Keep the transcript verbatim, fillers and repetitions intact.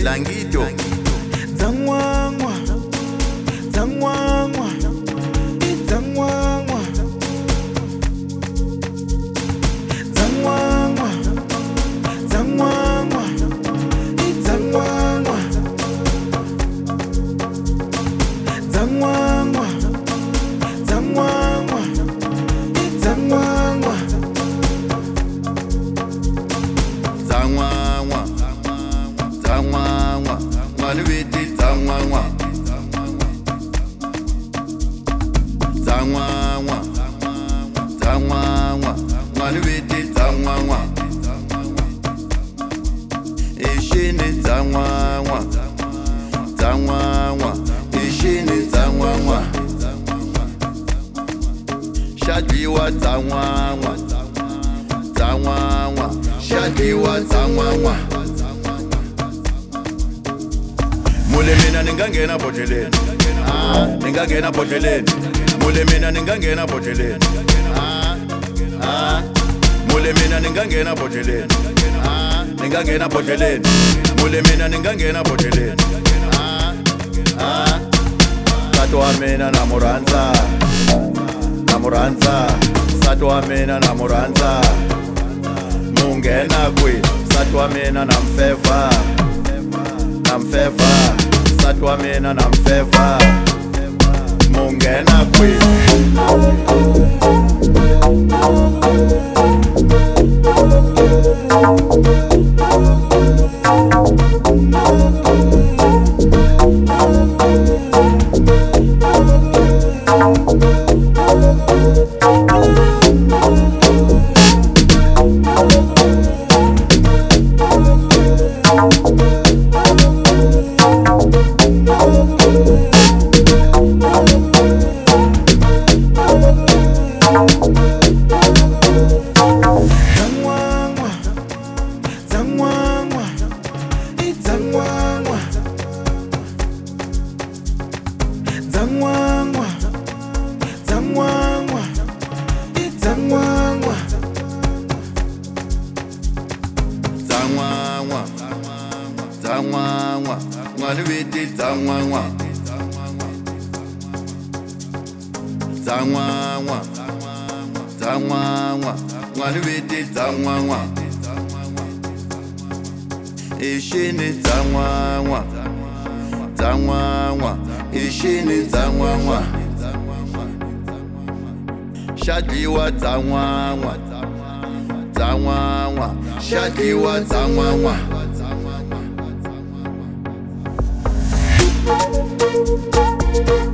Langito Zangwangwa, Zangwangwa, Zangwangwa, Zangwangwa, Zangwangwa, Zangwangwa, Zangwangwa, Zangwangwa, Zangwangwa, Zangwangwa, Zangwangwa, mwana viti Zangwangwa, Zangwangwa, Zangwangwa, mwana viti Zangwangwa, ishini Zangwangwa, Zangwangwa, ishini Zangwangwa, shadliwa Zangwangwa, Zangwangwa, shadliwa Zangwangwa. Mule mina ningangena boteleni, ah, ningangena boteleni. Mule mina ningangena boteleni, ah, ah. Mule mina ningangena boteleni, ah, ningangena boteleni. Mule mina ningangena boteleni, ah, ah. Satwa mina namuranza, namuranza. Satwa mina namuranza. Mungena kwi, satwa mina namfeva, namfeva. Satwa mina namfeva. Mungena kwi. Zangwangwa, Zangwangwa, Zangwangwa, Zangwangwa, Zangwangwa, Zangwangwa, Zangwangwa, mwana viti Zangwangwa, Zangwangwa, Zangwangwa, mwana viti Zangwangwa, ishini Zangwangwa, Zangwangwa, ishini Zangwangwa, shadliwa Zangwangwa, Zangwangwa, shadliwa Zangwangwa. Zangwangwa.